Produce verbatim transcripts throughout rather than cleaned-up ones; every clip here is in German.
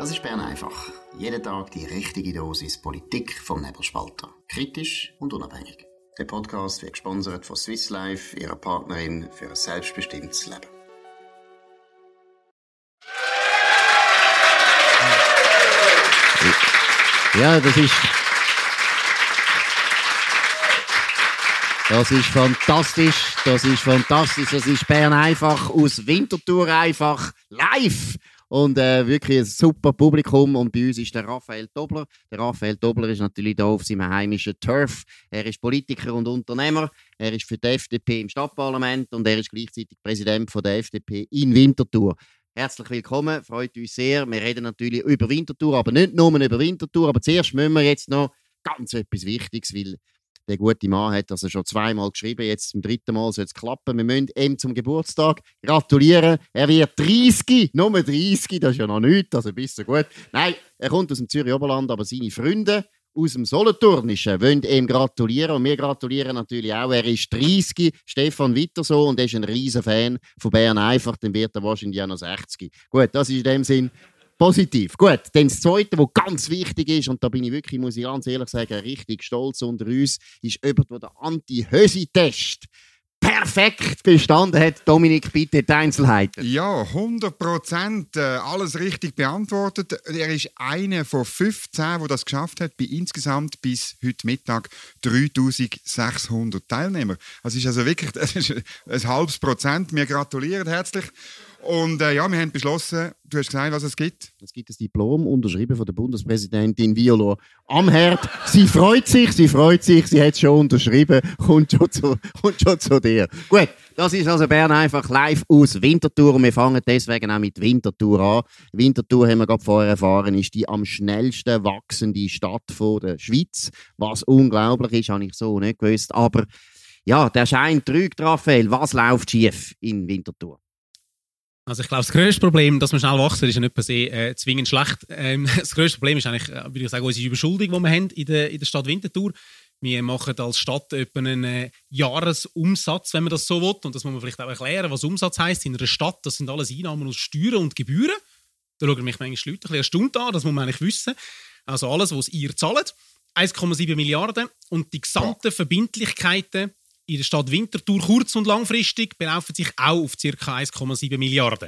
Das ist Bern einfach. Jeden Tag die richtige Dosis Politik vom Nebelspalter. Kritisch und unabhängig. Der Podcast wird gesponsert von Swiss Life, ihrer Partnerin für ein selbstbestimmtes Leben. Ja, das ist... Das ist fantastisch, das ist fantastisch. Das ist Bern einfach aus Winterthur einfach live. Und äh, wirklich ein super Publikum. Und bei uns ist der Raphael Tobler. Der Raphael Tobler ist natürlich hier auf seinem heimischen Turf. Er ist Politiker und Unternehmer. Er ist für die F D P im Stadtparlament und er ist gleichzeitig Präsident von der F D P in Winterthur. Herzlich willkommen, freut uns sehr. Wir reden natürlich über Winterthur, aber nicht nur über Winterthur. Aber zuerst müssen wir jetzt noch ganz etwas Wichtiges, weil der gute Mann hat also schon zweimal geschrieben, jetzt zum dritten Mal soll es klappen. Wir müssen ihm zum Geburtstag gratulieren. Er wird dreißig, nur dreißig, das ist ja noch nichts, also bist du gut. Nein, er kommt aus dem Zürich Oberland, aber seine Freunde aus dem Solothurnischen wollen ihm gratulieren. Und wir gratulieren natürlich auch. Er ist dreißig, Stefan Witterso, und er ist ein riesen Fan von Bern einfach. Dann wird er wahrscheinlich auch noch sechzig. Gut, das ist in dem Sinn positiv. Gut, dann das Zweite, was ganz wichtig ist, und da bin ich wirklich, muss ich ganz ehrlich sagen, richtig stolz unter uns, ist jemand, der den Anti-Hösi-Test perfekt bestanden hat. Dominik, bitte die Einzelheiten. Ja, hundert Prozent, äh, alles richtig beantwortet. Er ist einer von fünfzehn, der das geschafft hat, bei insgesamt bis heute Mittag dreitausendsechshundert Teilnehmer. Das ist also wirklich das ist ein halbes Prozent. Wir gratulieren herzlich. Und äh, ja, wir haben beschlossen, du hast gesagt, was es gibt. Es gibt ein Diplom, unterschrieben von der Bundespräsidentin Viola Amherd. Sie freut sich, sie freut sich, sie hat es schon unterschrieben, kommt schon zu, kommt schon zu dir. Gut, das ist also Bern einfach live aus Winterthur und wir fangen deswegen auch mit Winterthur an. Winterthur, haben wir gerade vorher erfahren, ist die am schnellsten wachsende Stadt von der Schweiz. Was unglaublich ist, habe ich so nicht gewusst. Aber ja, der Schein trügt, Raphael. Was läuft schief in Winterthur? Also ich glaube, das grösste Problem, dass wir schnell wachsen, ist ja nicht per se äh, zwingend schlecht. Ähm, das grösste Problem ist eigentlich, äh, würde ich sagen, unsere Überschuldung, die wir haben in der, in der Stadt Winterthur. Wir machen als Stadt etwa einen äh, Jahresumsatz, wenn man das so will. Und das muss man vielleicht auch erklären, was Umsatz heisst in einer Stadt. Das sind alles Einnahmen aus Steuern und Gebühren. Da schauen mich manchmal Leute ein bisschen erstaunt an, das muss man eigentlich wissen. Also alles, was ihr zahlt, eins Komma sieben Milliarden. Und die gesamten Verbindlichkeiten in der Stadt Winterthur kurz- und langfristig belaufen sich auch auf ca. eins Komma sieben Milliarden.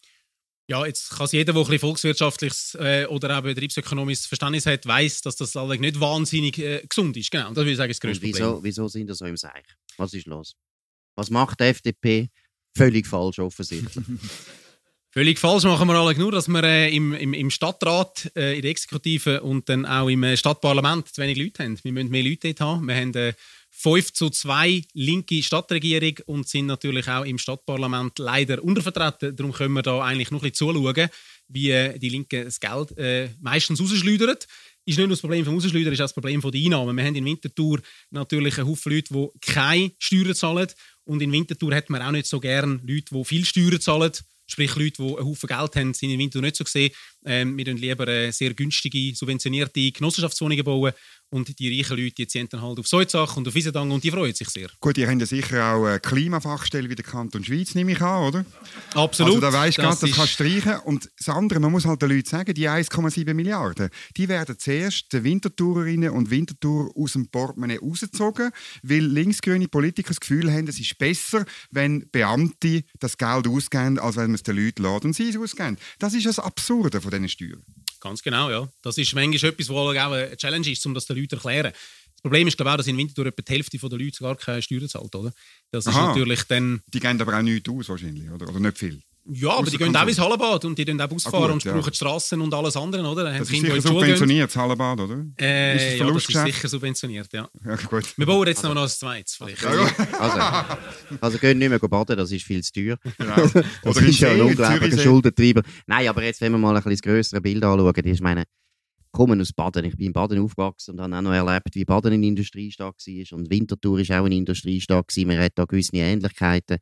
Ja, jetzt kann es jeder, der ein bisschen volkswirtschaftliches äh, oder auch betriebsökonomisches Verständnis hat, weiss, dass das allerdings nicht wahnsinnig äh, gesund ist. Genau, das würde ich sagen, ist das grösste wieso, Problem. Wieso sind wir so im Seich? Was ist los? Was macht die F D P? Völlig falsch, offensichtlich. Völlig falsch machen wir alle nur, dass wir äh, im, im, im Stadtrat, äh, in der Exekutive und dann auch im äh, Stadtparlament zu wenig Leute haben. Wir müssen mehr Leute dort haben. Wir haben äh, fünf zu zwei linke Stadtregierung und sind natürlich auch im Stadtparlament leider untervertreten. Darum können wir da eigentlich noch ein bisschen zuschauen, wie äh, die Linken das Geld äh, meistens rausschleudern. Ist nicht nur das Problem vom Rausschleudern, ist auch das Problem der Einnahmen. Wir haben in Winterthur natürlich einen Haufen Leute, die keine Steuern zahlen. Und in Winterthur hat man auch nicht so gerne Leute, die viel Steuern zahlen. Sprich, Leute, die einen Haufen Geld haben, sind in Winterthur nicht so gesehen. Ähm, wir bauen lieber äh, sehr günstige, subventionierte Genossenschaftswohnungen bauen. Und die reichen Leute, die ziehen dann halt auf Soizach und auf Wiesendangen und die freuen sich sehr. Gut, ihr habt ja sicher auch eine Klimafachstelle wie der Kanton Schweiz, nehme ich an, oder? Absolut. Also da weisst du das das kannst du streichen. Und das andere, man muss halt den Leuten sagen, die eins Komma sieben Milliarden, die werden zuerst den Winterthurerinnen und Winterthur aus dem Portemonnaie rausgezogen, weil linksgrüne Politiker das Gefühl haben, es ist besser, wenn Beamte das Geld ausgeben, als wenn man es den Leuten lässt und sie es ausgeben. Das ist das Absurde von diesen Steuern. Ganz genau, ja. Das ist manchmal etwas, was auch eine Challenge ist, um das den Leuten zu erklären. Das Problem ist, glaube ich, auch, dass in Winterthur etwa die Hälfte der Leute gar keine Steuern zahlt, oder? Das ist Aha. natürlich dann... Die geben aber auch nichts aus, wahrscheinlich, oder? Oder nicht viel? Ja, aber die gehen auch ins Hallenbad und die dann auch Bus fahren ah, gut, und ja. brauchen die Strassen und alles andere, oder? Dann das haben ist sicher subventioniert, das Hallenbad, oder? Äh, ist das ja, das ist sicher subventioniert, ja. ja gut. Wir bauen jetzt also, noch ein zweites, vielleicht. Also, also, also gehen nicht mehr baden, das ist viel zu teuer. Genau. Das oder ist ja ein See, unglaublicher Schuldentreiber. Nein, aber jetzt, wenn wir mal ein bisschen das grössere Bild anschauen, ich meine, kommen aus Baden. Ich bin in Baden aufgewachsen und habe auch noch erlebt, wie Baden eine Industriestadt war. Und Winterthur war auch eine Industriestadt. Man hat da gewisse Ähnlichkeiten.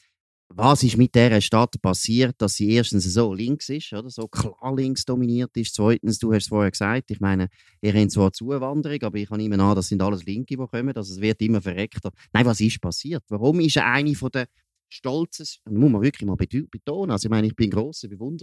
Was ist mit dieser Stadt passiert, dass sie erstens so links ist, oder? So klar links dominiert ist? Zweitens, du hast es vorher gesagt, ich meine, ihr habt zwar Zuwanderung, aber ich kann immer an, das sind alles Linke, die kommen, also es wird immer verreckter. Nein, was ist passiert? Warum ist eine von der stolzen, das muss man wirklich mal betonen, also ich meine, ich bin ein grosser Bewunderer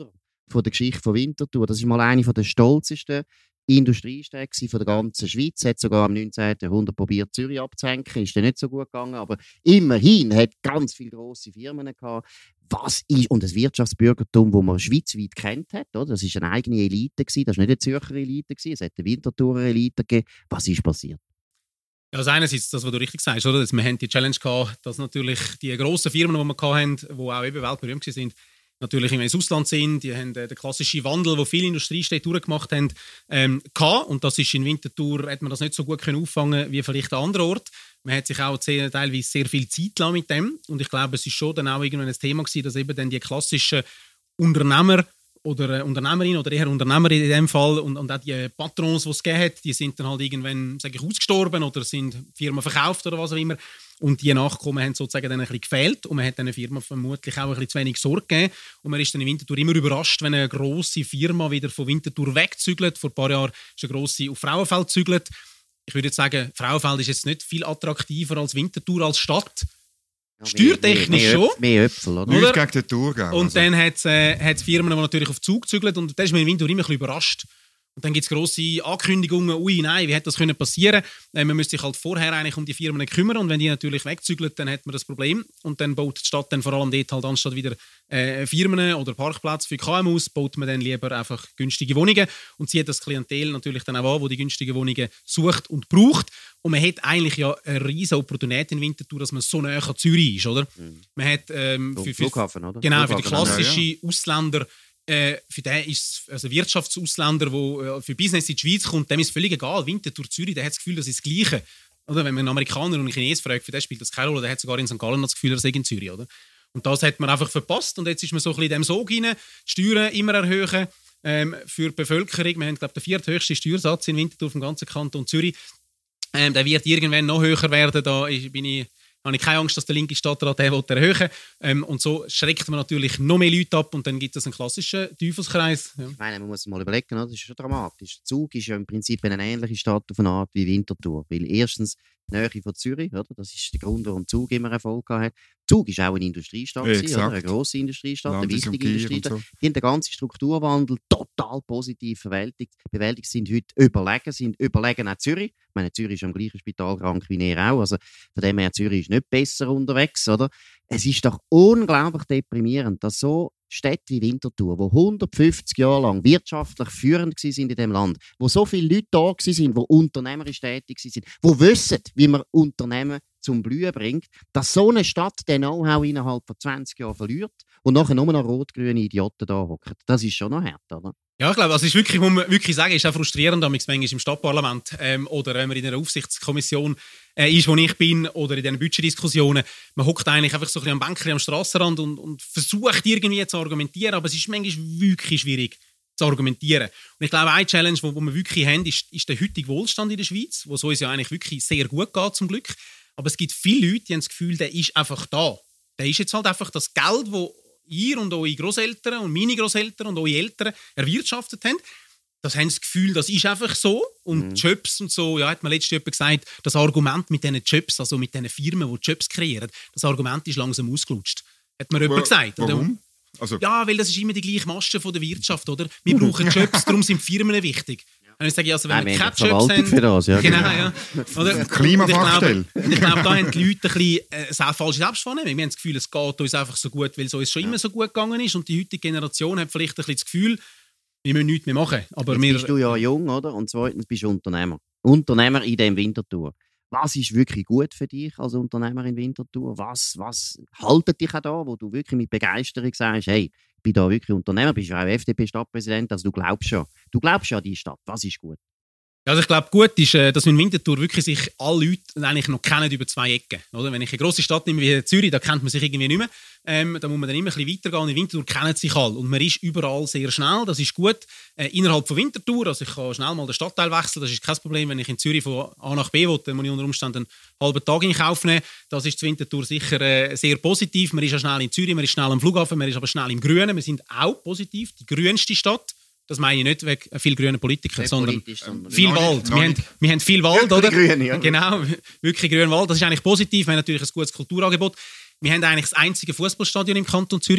von der Geschichte von Winterthur. Das ist mal eine der stolzesten Industriestädte von der ganzen Schweiz. Hat sogar im neunzehnten Jahrhundert probiert, Zürich abzuhängen. Ist dann nicht so gut gegangen, aber immerhin hat ganz viele grosse Firmen gehabt. Was ist, und das Wirtschaftsbürgertum, das man schweizweit kennt hat, oder? Das war eine eigene Elite gewesen. Das war nicht eine Zürcher Elite gewesen. Es hat eine Winterthurer Elite gegeben. Was ist passiert? Ja, also einerseits das, was du richtig sagst, oder? Wir haben die Challenge gehabt, dass natürlich die grossen Firmen, die wir hatten, die auch eben weltberühmt waren, natürlich ins Ausland sind. Die haben den klassischen Wandel, den viele Industriestädte durchgemacht haben, ähm, gehabt. Und das ist in Winterthur, hat man das nicht so gut können auffangen wie vielleicht an anderen Orten. Man hat sich auch sehr, teilweise sehr viel Zeit gelassen mit dem. Und ich glaube, es ist schon dann auch irgendwann ein Thema gewesen, dass eben dann die klassischen Unternehmer oder äh, Unternehmerin oder eher Unternehmer in dem Fall und, und auch die Patrons, die es gegeben hat, die sind dann halt irgendwann, sage ich, ausgestorben oder sind Firmen verkauft oder was auch immer. Und die Nachkommen haben sozusagen dann ein bisschen gefehlt und man hat dieser Firma vermutlich auch ein bisschen zu wenig Sorge gegeben. Und man ist dann in Winterthur immer überrascht, wenn eine grosse Firma wieder von Winterthur wegzügelt. Vor ein paar Jahren ist eine grosse auf Frauenfeld gezügelt. Ich würde jetzt sagen, Frauenfeld ist jetzt nicht viel attraktiver als Winterthur als Stadt. Ja, steuertechnisch mehr, mehr, schon. Mehr Äpfel, oder? Nicht gegen den Thurgau. Und also. dann hat es äh, Firmen, die natürlich auf Zug gezügelt und da ist man in Winterthur immer ein bisschen überrascht. Und dann gibt es grosse Ankündigungen, ui, nein, wie hätte das können passieren? Äh, man müsste sich halt vorher eigentlich um die Firmen kümmern und wenn die natürlich wegzügeln, dann hat man das Problem. Und dann baut die Stadt dann vor allem dort halt anstatt wieder äh, Firmen oder Parkplätze für K M Us, baut man dann lieber einfach günstige Wohnungen und zieht das Klientel natürlich dann auch an, wo die günstigen Wohnungen sucht und braucht. Und man hat eigentlich ja eine riesige Opportunität in Winterthur, dass man so nah an Zürich ist, oder? Mhm. Man hat ähm, für, für, Flughafen, oder? Genau, Flughafen, für die klassischen ja, ja. Ausländer. Äh, für den ist also Wirtschaftsausländer, der äh, für Business in die Schweiz kommt, dem ist völlig egal. Winterthur, Zürich, der hat das Gefühl, das ist das Gleiche. Oder wenn man einen Amerikaner und einen Chinesen fragt, für den spielt das keine Rolle, der hat sogar in Sankt Gallen das Gefühl, er sei in Zürich. Oder? Und das hat man einfach verpasst. Und jetzt ist man so ein bisschen in dem Sog rein, die Steuern immer erhöhen ähm, für die Bevölkerung. Wir haben, glaube ich, den vierthöchsten Steuersatz in Winterthur vom ganzen Kanton Zürich. Ähm, der wird irgendwann noch höher werden. Da bin ich habe ich keine Angst, dass der linke Stadtrat den erhöhen will. Ähm, und so schreckt man natürlich noch mehr Leute ab und dann gibt es einen klassischen Teufelskreis. Ja. Ich meine, man muss mal überlegen, das ist schon dramatisch. Zug ist ja im Prinzip eine ähnliche Stadt auf eine Art wie Winterthur. Weil erstens die Nähe von Zürich, oder? Das ist der Grund, warum Zug immer Erfolg hat. Zug ist auch eine Industriestadt, ja, oder? Eine grosse Industriestadt, eine wichtige Industriestadt. So. Die haben den ganzen Strukturwandel total positiv bewältigt. Bewältigt sind heute überlegen, sind überlegen auch Zürich. Ich meine, Zürich ist am gleichen Spital krank wie er auch. Also von dem her, Zürich ist nicht besser unterwegs, oder? Es ist doch unglaublich deprimierend, dass so Städte wie Winterthur, die hundertfünfzig Jahre lang wirtschaftlich führend waren in diesem Land, wo so viele Leute da waren, die unternehmerisch tätig waren, die wissen, wie man Unternehmen zum Blühen bringt, dass so eine Stadt den Know-how innerhalb von zwanzig Jahren verliert und nachher nur noch rot-grüne Idioten da hocken. Das ist schon noch hart, oder? Ja, ich glaube, also ist wirklich, muss man wirklich sagen, ist auch frustrierend, manchmal im Stadtparlament ähm, oder wenn man in einer Aufsichtskommission äh, ist, wo ich bin, oder in diesen Budgetdiskussionen. Man hockt eigentlich einfach so ein bisschen am Bänkchen am Strassenrand und, und versucht irgendwie zu argumentieren, aber es ist manchmal wirklich schwierig zu argumentieren. Und ich glaube, eine Challenge, die wir wirklich haben, ist, ist der heutige Wohlstand in der Schweiz, wo es uns ja eigentlich wirklich sehr gut geht, zum Glück. Aber es gibt viele Leute, die haben das Gefühl, der ist einfach da. Der ist jetzt halt einfach das Geld, das ihr und eure Großeltern und meine Großeltern und eure Eltern erwirtschaftet haben. Das haben das Gefühl, das ist einfach so. Und mhm. Jobs und so, ja, hat mir letztens jemand gesagt, das Argument mit diesen Jobs, also mit diesen Firmen, die Jobs kreieren, das Argument ist langsam ausgelutscht. Hat mir jemand gesagt. Warum? Also ja, weil das ist immer die gleiche Masche von der Wirtschaft, oder? Wir brauchen Jobs, darum sind Firmen wichtig. Und ich sage, also, wenn Nein, wir keine Jobs haben... Für das, ja. Genau, ja. Oder? Klimafachstelle. Und ich glaube, da haben die Leute ein bisschen äh, falsche Selbstwahrnehmung. Wir haben das Gefühl, es geht uns einfach so gut, weil es uns schon immer so gut gegangen ist. Und die heutige Generation hat vielleicht ein bisschen das Gefühl, wir müssen nichts mehr machen. Aber Jetzt wir, bist du ja jung, oder? Und zweitens bist du Unternehmer. Unternehmer in diesem Winterthur. Was ist wirklich gut für dich als Unternehmer in Winterthur? Was, was haltet dich auch da, wo du wirklich mit Begeisterung sagst, hey, ich bin da wirklich Unternehmer, bist ja auch F D P-Stadtpräsident, also du glaubst schon. Du glaubst schon an die Stadt. Was ist gut? Also ich glaube, gut ist, dass in Winterthur wirklich sich alle Leute eigentlich noch kennen über zwei Ecken. Oder? Wenn ich eine grosse Stadt nehme wie Zürich, da kennt man sich irgendwie nicht mehr. Ähm, da muss man dann immer ein bisschen weitergehen. In Winterthur kennen sich alle. Und man ist überall sehr schnell, das ist gut. Äh, innerhalb von Winterthur, also ich kann schnell mal den Stadtteil wechseln, das ist kein Problem. Wenn ich in Zürich von A nach B will, dann muss ich unter Umständen einen halben Tag in Kauf nehmen. Das ist in Winterthur sicher äh, sehr positiv. Man ist ja schnell in Zürich, man ist schnell am Flughafen, man ist aber schnell im Grünen. Wir sind auch positiv, die grünste Stadt. Das meine ich nicht wegen viel grünen Politikern, sondern, sondern viel Wald. Wir haben, wir haben viel Wald, oder? Grün, ja. Genau, wirklich grünen Wald. Das ist eigentlich positiv. Wir haben natürlich ein gutes Kulturangebot. Wir haben eigentlich das einzige Fußballstadion im Kanton Zürich.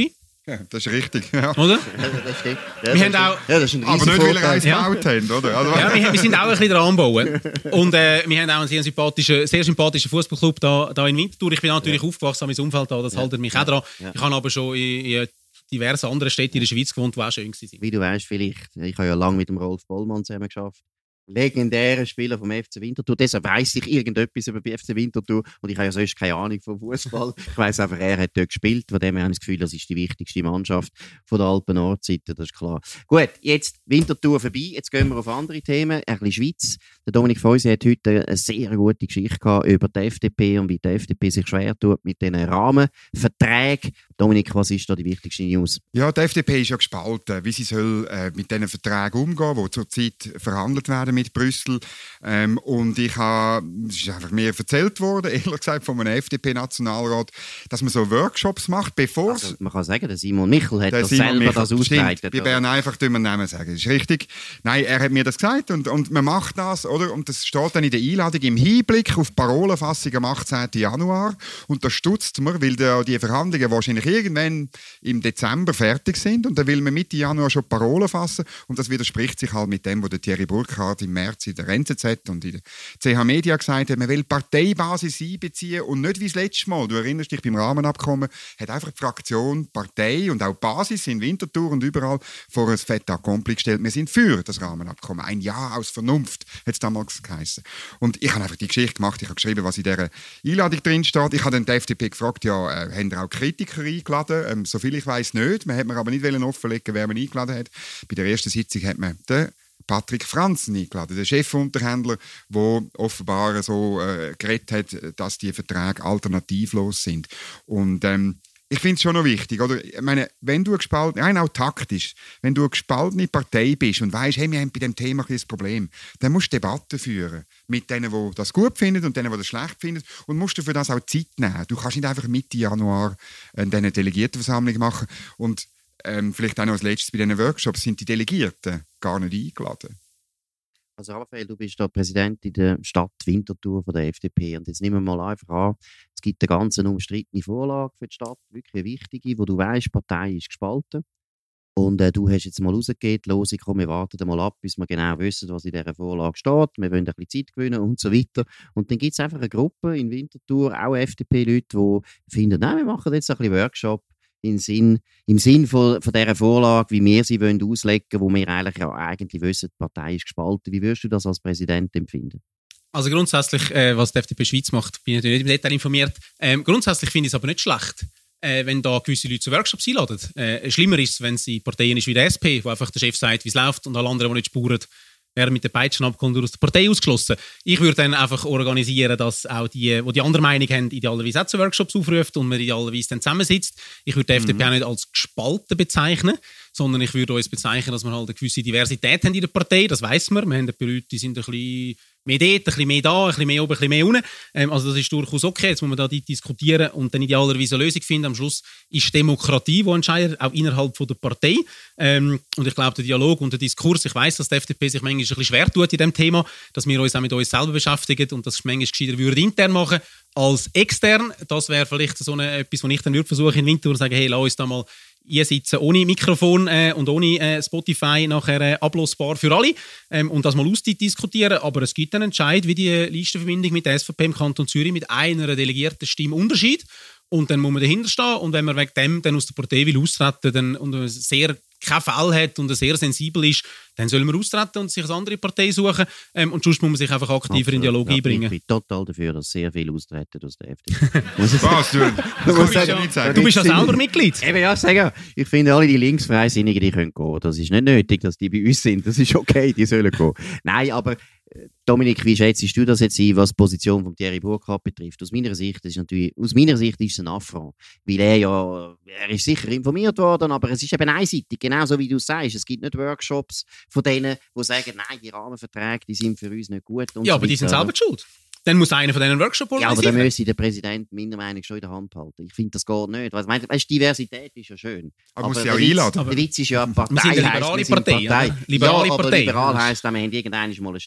Ja, das ist richtig. Ja. Oder? Ja, das stimmt. Ja, Wir das haben ist- auch- ja, das ist ein Aber nicht, weil er eins Ja. gebaut haben, oder? Also, Ja, wir, wir sind auch ein bisschen dran am Bauen. Und äh, wir haben auch einen sehr sympathischen, sehr sympathischen Fußballclub da, da in Winterthur. Ich bin natürlich ja. aufgewachsen an meinem Umfeld da, das ja. haltet mich ja. auch dran. Ja. Ich habe aber schon in, in diversen anderen Städten in der Schweiz gewohnt, die auch schön waren. Wie du weißt, vielleicht, ich habe ja lange mit dem Rolf Bollmann zusammen geschafft. Legendärer Spieler vom F C Winterthur. Deshalb weiss ich irgendetwas über den F C Winterthur und ich habe ja sonst keine Ahnung vom Fußball. Ich weiss einfach, er hat dort gespielt. Von dem her habe ich das Gefühl, das ist die wichtigste Mannschaft von der Alpen-Nordseite, das ist klar. Gut, jetzt Winterthur vorbei. Jetzt gehen wir auf andere Themen. Ein bisschen Schweiz. Der Dominik Feusi hat heute eine sehr gute Geschichte gehabt über die F D P und wie die F D P sich schwer tut mit diesen Rahmenverträgen. Dominik, was ist da die wichtigste News? Ja, die F D P ist ja gespalten, wie sie soll äh, mit diesen Verträgen umgehen, die zurzeit verhandelt werden mit Brüssel. Ähm, und ich habe, es ist einfach mir erzählt worden, ehrlich gesagt, von einem F D P-Nationalrat, dass man so Workshops macht, bevor also, man kann sagen, der Simon Michel hat das Simon selber Michel, das ausgeleitet. Bei Bern einfach tun wir Namen sagen, das ist richtig. Nein, er hat mir das gesagt und, und man macht das, oder? Und das steht dann in der Einladung im Hinblick auf die Parolenfassung am achtzehnten Januar. Und da stutzt man, weil der, die Verhandlungen wahrscheinlich irgendwann im Dezember fertig sind und dann will man Mitte Januar schon Parolen fassen und das widerspricht sich halt mit dem, was der Thierry Burkhardt im März in der N Z Z und in der C H Media gesagt hat, man will die Parteibasis einbeziehen und nicht wie das letzte Mal, du erinnerst dich beim Rahmenabkommen, hat einfach die Fraktion, Partei und auch die Basis in Winterthur und überall vor ein Fait accompli gestellt. Wir sind für das Rahmenabkommen. Ein Ja aus Vernunft, hat es damals geheißen. Und ich habe einfach die Geschichte gemacht, ich habe geschrieben, was in dieser Einladung drin steht. Ich habe dann die F D P gefragt, ja, äh, haben ihr auch Kritiker eingeladen? Ähm, soviel ich weiss nicht. Man hat mir aber nicht offenlegen, wer man eingeladen hat. Bei der ersten Sitzung hat man den Patrick Franzen eingeladen, der Chefunterhändler, der offenbar so äh, geredet hat, dass die Verträge alternativlos sind. Und ähm, ich finde es schon noch wichtig, oder? Ich meine, wenn du gespalten, nein, auch taktisch, wenn du eine gespaltene Partei bist und weißt, hey, wir haben bei diesem Thema ein Problem, dann musst du Debatten führen mit denen, die das gut finden und denen, die das schlecht finden und musst du für das auch Zeit nehmen. Du kannst nicht einfach Mitte Januar eine Delegiertenversammlung machen und ähm, vielleicht auch noch als letztes bei diesen Workshops sind die Delegierten gar nicht eingeladen. Also Raphael, du bist da Präsident in der Stadt Winterthur von der F D P und jetzt nehmen wir mal einfach an, es gibt eine ganz umstrittene Vorlage für die Stadt, wirklich eine wichtige, wo du weißt, die Partei ist gespalten und äh, du hast jetzt mal rausgegeben, los, komm, wir warten mal ab, bis wir genau wissen, was in dieser Vorlage steht, wir wollen ein bisschen Zeit gewinnen und so weiter und dann gibt es einfach eine Gruppe in Winterthur, auch F D P-Leute, die finden, nein, wir machen jetzt ein bisschen Workshop im Sinn, im Sinn von, von dieser Vorlage, wie wir sie wollen auslegen wollen, wo wir eigentlich, ja, eigentlich wissen, die Partei ist gespalten. Wie würdest du das als Präsident empfinden? Also grundsätzlich, äh, was die F D P Schweiz macht, bin ich natürlich nicht im Detail informiert. Ähm, grundsätzlich finde ich es aber nicht schlecht, äh, wenn da gewisse Leute zu Workshops einladen. Äh, schlimmer ist es, wenn sie Parteien ist wie der S P, wo einfach der Chef sagt, wie es läuft und alle anderen, die nicht spuren, werden mit den Peitschen abgeholt und aus der Partei ausgeschlossen. Ich würde dann einfach organisieren, dass auch die, die die andere Meinung haben, idealerweise auch zu Workshops aufruft und man idealerweise dann zusammensitzt. Ich würde die mhm. F D P auch nicht als gespalten bezeichnen, sondern ich würde uns bezeichnen, dass wir halt eine gewisse Diversität haben in der Partei. Das weiss man. Wir haben ein paar Leute, die sind ein bisschen mehr dort, ein bisschen mehr da, ein bisschen mehr oben, ein bisschen mehr unten. Ähm, also das ist durchaus okay. Jetzt muss man da diskutieren und dann idealerweise eine Lösung finden. Am Schluss ist Demokratie, die entscheidet, auch innerhalb von der Partei. Ähm, und ich glaube, der Dialog und der Diskurs, ich weiss, dass die F D P sich manchmal ein bisschen schwer tut in diesem Thema, dass wir uns auch mit uns selber beschäftigen und das manchmal gescheiter würde intern machen als extern. Das wäre vielleicht so eine, etwas, was ich dann würde versuchen in Winterthur zu sagen, hey, lass uns da mal ihr sitzen ohne Mikrofon äh, und ohne äh, Spotify nachher äh, ablosbar für alle ähm, und das mal ausdiskutieren. Aber es gibt einen Entscheid, wie die Listenverbindung mit der S V P im Kanton Zürich mit einer delegierten Stimme Unterschied. Und dann muss man dahinter stehen. Und wenn man wegen dem dann aus der Partei will austreten dann, und sehr keinen Fall hat und sehr sensibel ist, dann soll man austreten und sich eine andere Partei suchen. Ähm, und sonst muss man sich einfach aktiver in den Dialog ja, einbringen. Ich bin total dafür, dass sehr viel austreten aus der F D P. Was? Du, du, du, sagen, nicht sagen. du bist ja selber Mitglied. Eben, ja, sagen, ich finde, alle die Linksfreisinnigen, die können gehen. Das ist nicht nötig, dass die bei uns sind. Das ist okay, die sollen gehen. Nein, aber Dominik, wie schätzt du das jetzt ein, was die Position von Thierry Burkhardt betrifft? Aus meiner Sicht ist natürlich, aus meiner Sicht ist es ein Affront, weil er ja, er ist sicher informiert worden, aber es ist eben einseitig, genauso wie du sagst. Es gibt nicht Workshops von denen, die sagen, nein, die Rahmenverträge, die sind für uns nicht gut. Und ja, so aber die sind selber schuld. Dann muss einer von diesen Workshops organisieren. Ja, aber dann müsste der Präsident meiner Meinung nach schon in der Hand halten. Ich finde, das geht nicht. Weißt, weißt, Diversität ist ja schön. Aber, aber muss ja auch einladen. Der Witz ist ja, Partei wir sind eine liberale heisst, Partei. Partei. Ja, liberale ja, aber Partei. liberal heisst, wir haben irgendwann mal eine Stellung.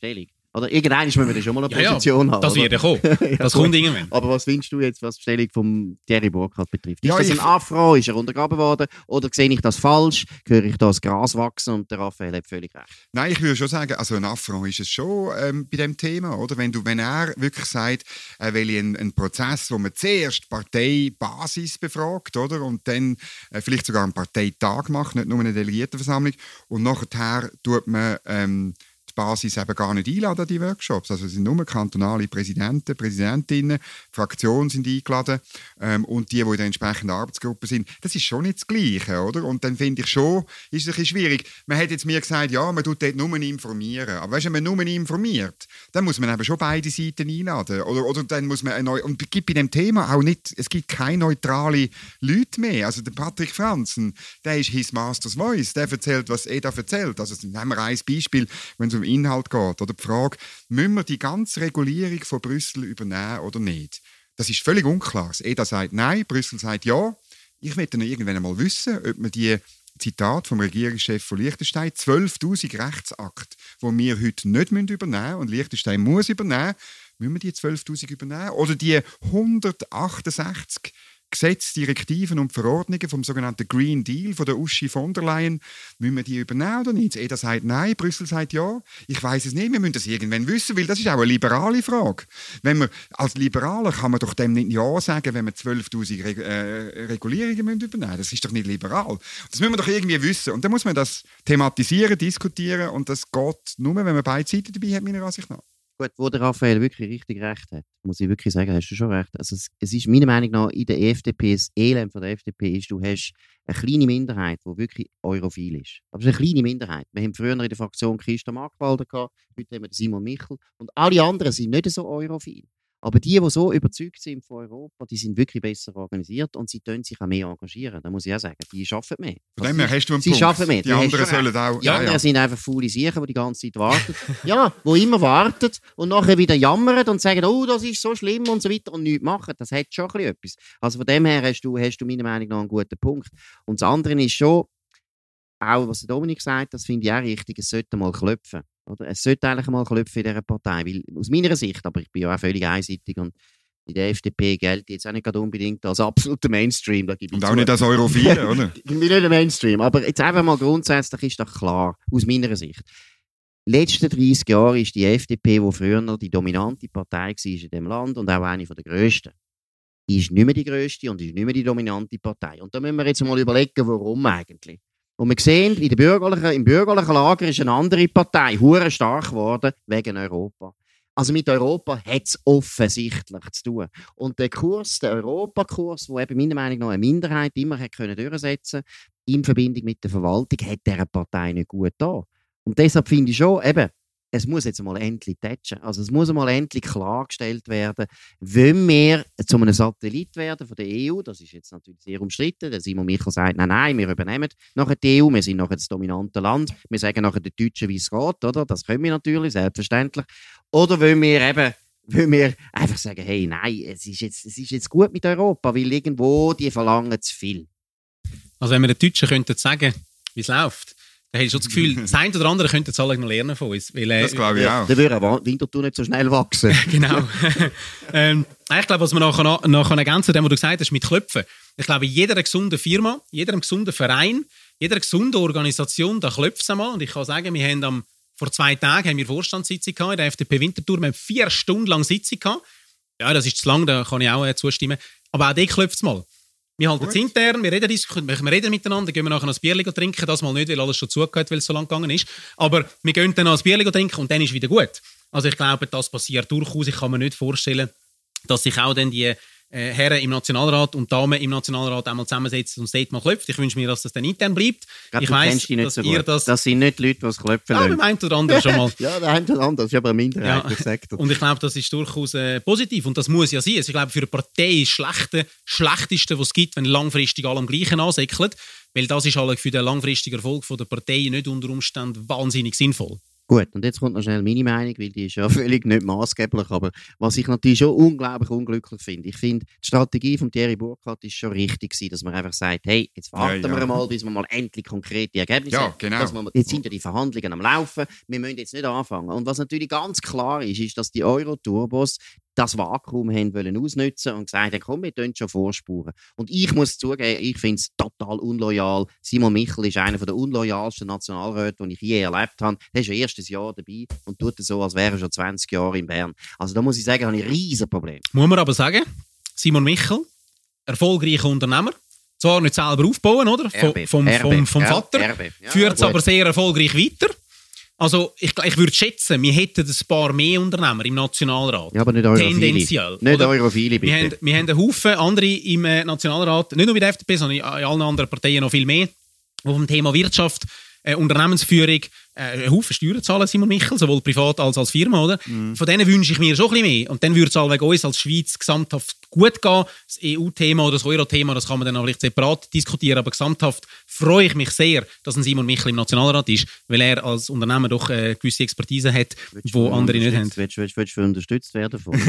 Oder irgendwann müssen wir schon mal eine Position ja, ja, haben. Das wird ja kommen. Das ja, kommt irgendwann. Aber was findest du jetzt, was die Bestellung von Thierry Burkhardt betrifft? Ist Ja, das ich- ein Afro? Ist er untergraben worden? Oder sehe ich das falsch? Höre ich da das Gras wachsen? Und der Raphael hat völlig recht. Nein, ich würde schon sagen, also ein Affront ist es schon ähm, bei dem Thema, oder? Wenn, du, wenn er wirklich sagt, er will einen, einen Prozess, wo man zuerst die Parteibasis befragt, oder? Und dann äh, vielleicht sogar einen Parteitag macht, nicht nur eine Delegiertenversammlung. Und nachher tut man ähm, die Basis eben gar nicht einladen an die Workshops. Also es sind nur kantonale Präsidenten, Präsidentinnen, Fraktionen sind eingeladen ähm, und die, die in der entsprechenden Arbeitsgruppe sind. Das ist schon nicht das Gleiche, oder? Und dann finde ich schon, ist es ein bisschen schwierig. Man hat jetzt mir gesagt, ja, man tut dort nur informieren. Aber weißt du, wenn man nur informiert, dann muss man eben schon beide Seiten einladen. Oder, oder dann muss man eine neue, und es gibt bei dem Thema auch nicht, es gibt keine neutrale Leute mehr. Also der Patrick Franzen, der ist his master's voice, der erzählt, was er da erzählt. Also nehmen wir ein Beispiel, wenn es um Inhalt geht, oder die Frage, müssen wir die ganze Regulierung von Brüssel übernehmen oder nicht? Das ist völlig unklar. Das E D A sagt nein, Brüssel sagt ja. Ich möchte noch irgendwann einmal wissen, ob man die Zitat vom Regierungschef von Liechtenstein, zwölftausend Rechtsakte, die wir heute nicht übernehmen müssen und Liechtenstein muss übernehmen, müssen wir die zwölftausend übernehmen? Oder die hundertachtundsechzig Gesetze, Direktiven und Verordnungen vom sogenannten Green Deal von der Uschi von der Leyen, müssen wir die übernehmen oder nicht? Das E D A sagt nein, Brüssel sagt ja. Ich weiß es nicht, wir müssen das irgendwann wissen, weil das ist auch eine liberale Frage. Wenn man, als Liberaler kann man doch dem nicht ja sagen, wenn wir zwölftausend Reg äh, Regulierungen müssen übernehmen müssen. Das ist doch nicht liberal. Das müssen wir doch irgendwie wissen. Und dann muss man das thematisieren, diskutieren und das geht nur, wenn man beide Seiten dabei hat, meiner Ansicht nach. Gut, wo der Raphael wirklich richtig recht hat, muss ich wirklich sagen, hast du schon recht. Also es, es ist meiner Meinung nach in der E F D P, das Elend von der F D P ist, du hast eine kleine Minderheit, die wirklich europhil ist. Aber es ist eine kleine Minderheit. Wir haben früher in der Fraktion Christa Markwalder gehabt, heute haben wir Simon Michel und alle anderen sind nicht so europhil. Aber die, die so überzeugt sind von Europa, die sind wirklich besser organisiert und sie können sich auch mehr engagieren. Da muss ich auch sagen, die arbeiten mehr. Von dem her hast du einen Sie Punkt. arbeiten mehr. Die Du hast anderen schon sollen auch... Die Ja, anderen ja. sind einfach faule Siechen, die die ganze Zeit warten. Ja, die immer warten und nachher wieder jammern und sagen, oh, das ist so schlimm und so weiter und nichts machen. Das hat schon ein bisschen etwas. Also von dem her hast du, hast du meiner Meinung nach einen guten Punkt. Und das andere ist schon, auch was der Dominik sagt, das finde ich auch richtig, es sollte mal klopfen. Oder? Es sollte eigentlich mal klopfen in dieser Partei. Weil, aus meiner Sicht, aber ich bin ja auch völlig einseitig und in der F D P gilt jetzt auch nicht gerade unbedingt als absoluter Mainstream. Da gebe ich Und zu. auch nicht als Europhile, oder? Ich bin nicht ein Mainstream, aber jetzt einfach mal grundsätzlich ist doch klar, aus meiner Sicht. Die letzten dreißig Jahre ist die F D P, die früher noch die dominante Partei war in diesem Land und auch eine der grössten, ist nicht mehr die grösste und ist nicht mehr die dominante Partei. Und da müssen wir jetzt mal überlegen, warum eigentlich. Und wir sehen, in der bürgerlichen, im bürgerlichen Lager ist eine andere Partei hure stark geworden wegen Europa. Also mit Europa hat es offensichtlich zu tun. Und der Kurs, der Europakurs, der eben meiner Meinung nach eine Minderheit immer hat können durchsetzen in Verbindung mit der Verwaltung, hat dieser Partei nicht gut getan. Und deshalb finde ich schon, eben, es muss jetzt mal endlich touchen. Also es muss mal endlich klargestellt werden, wollen wir zu einem Satellit werden von der E U, das ist jetzt natürlich sehr umstritten. Der Simon Michel sagt, nein, nein, wir übernehmen nachher die E U, wir sind nachher das dominante Land, wir sagen nachher den Deutschen, wie es geht, oder? Das können wir natürlich, selbstverständlich. Oder wollen wir eben wollen wir einfach sagen, hey, nein, es ist jetzt, es ist jetzt gut mit Europa, weil irgendwo die verlangen zu viel. Also wenn wir den Deutschen könnten sagen, wie es läuft, dann hätte ich schon das Gefühl, das eine oder andere könnte jetzt alle noch lernen von uns. Weil, äh, Das glaube ich auch. Dann würde auch Winterthur nicht so schnell wachsen. Genau. ähm, ich glaube, was wir nachher, nachher ergänzen, dem, was du gesagt hast, mit Klopfen. Ich glaube, jeder gesunde Firma, jeder gesunde Verein, jeder gesunde Organisation, da klopft es einmal. Und ich kann sagen, wir haben am, vor zwei Tagen haben wir Vorstandssitzung gehabt in der F D P Winterthur. Wir haben vier Stunden lang Sitzung gehabt. Ja, das ist zu lang, da kann ich auch äh, zustimmen. Aber auch dort klopft es mal. Wir halten es intern, wir reden, wir reden miteinander, gehen wir nachher noch ein Bierchen trinken, das mal nicht, weil alles schon zugehört, weil es so lang gegangen ist. Aber wir gehen dann noch ein Bierchen trinken und dann ist wieder gut. Also ich glaube, das passiert durchaus. Ich kann mir nicht vorstellen, dass sich auch dann die äh, Herren im Nationalrat und Damen im Nationalrat einmal zusammensetzen und es dort mal klopft. Ich wünsche mir, dass das dann intern bleibt. Glaub, ich du weiss, kennst die nicht dass so ihr gut. das... Das sind nicht die Leute, die es klopfen Ja, lassen. beim einen oder anderen schon mal. Ja, der eine oder andere, das ist aber eine Minderheit, Ja. das sagt er. Und ich glaube, das ist durchaus äh, positiv und das muss ja sein. Also ich glaube, für eine Partei ist das Schlechte, Schlechteste, was es gibt, wenn langfristig alle am Gleichen ansäckeln, weil das ist halt für den langfristigen Erfolg von der Partei nicht unter Umständen wahnsinnig sinnvoll. Gut, und jetzt kommt noch schnell meine Meinung, weil die ist ja völlig nicht maßgeblich, aber was ich natürlich schon unglaublich unglücklich finde, ich finde, die Strategie von Thierry Burkhardt ist schon richtig gewesen, dass man einfach sagt, hey, jetzt warten ja, ja. wir mal, bis wir mal endlich konkrete Ergebnisse ja, haben. Genau. Dass wir, jetzt sind ja die Verhandlungen am Laufen, wir müssen jetzt nicht anfangen. Und was natürlich ganz klar ist, ist, dass die Euro-Turbos das Vakuum haben wollen ausnutzen und gesagt haben, komm, wir tun schon vorspuren. Und ich muss zugeben, ich finde es total unloyal. Simon Michel ist einer der unloyalsten Nationalräte, die ich je erlebt habe. Er ist ja erst ein Jahr dabei und tut so, als wäre er schon zwanzig Jahre in Bern. Also da muss ich sagen, habe ich ein riesen Problem. Muss man aber sagen, Simon Michel, erfolgreicher Unternehmer, zwar nicht selber aufbauen, oder? Vom, vom, vom, vom Vater, ja, ja, führt es aber sehr erfolgreich weiter. Also ich, ich würde schätzen, wir hätten ein paar mehr Unternehmer im Nationalrat. Ja, aber nicht Europhile. Tendenziell. Nicht Europhile, bitte. Wir haben, wir haben einen Haufen andere im Nationalrat, nicht nur bei der F D P, sondern in allen anderen Parteien noch viel mehr, die vom Thema Wirtschaft, äh, Unternehmensführung, äh, einen Haufen Steuern zahlen, Simon Michel, sowohl privat als als Firma, oder? Mm. Von denen wünsche ich mir schon ein bisschen mehr. Und dann würde es allweg uns als Schweiz gesamthaft gut gehen. Das E U-Thema oder das Euro-Thema, das kann man dann auch vielleicht separat diskutieren, aber gesamthaft freue ich mich sehr, dass ein Simon Michel im Nationalrat ist, weil er als Unternehmer doch äh, gewisse Expertise hat, die andere nicht haben. Willst du, willst, willst du unterstützt werden? Von?